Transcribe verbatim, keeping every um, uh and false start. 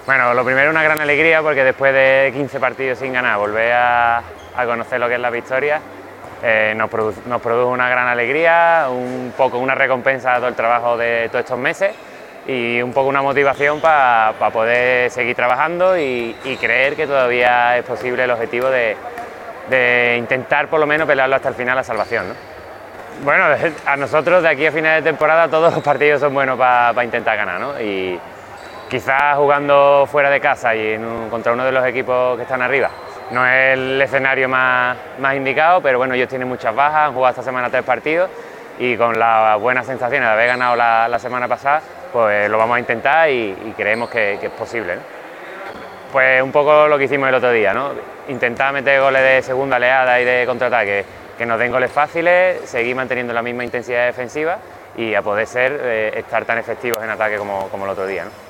Bueno, lo primero una gran alegría porque después de quince partidos sin ganar, volver a, a conocer lo que es la victoria, eh, nos, produ nos produjo una gran alegría, un poco una recompensa a todo el trabajo de todos estos meses y un poco una motivación para pa poder seguir trabajando y, y creer que todavía es posible el objetivo de, de intentar por lo menos pelearlo hasta el final, la salvación, ¿no? Bueno, a nosotros de aquí a final de temporada todos los partidos son buenos para pa intentar ganar, ¿no? Y quizás jugando fuera de casa y en un, contra uno de los equipos que están arriba no es el escenario más, más indicado, pero bueno, ellos tienen muchas bajas, han jugado esta semana tres partidos y con las buenas sensaciones de haber ganado la, la semana pasada, pues lo vamos a intentar y, y creemos que, que es posible, ¿no? Pues un poco lo que hicimos el otro día, ¿no? Intentar meter goles de segunda oleada y de contraataque que nos den goles fáciles, seguir manteniendo la misma intensidad defensiva y a poder ser eh, estar tan efectivos en ataque como, como el otro día, ¿no?